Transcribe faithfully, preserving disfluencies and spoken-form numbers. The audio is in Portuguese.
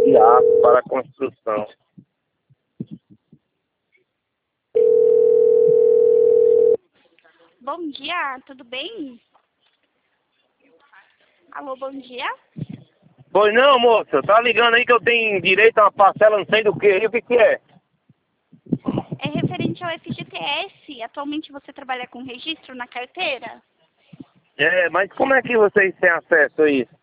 de aço para a construção. Bom dia, tudo bem? Alô, bom dia? Pois não, moça, tá ligando aí que eu tenho direito a uma parcela não sei do que, e o que que é? É referente ao F G T S. Atualmente você trabalha com registro na carteira? É, mas como é que vocês têm acesso a isso?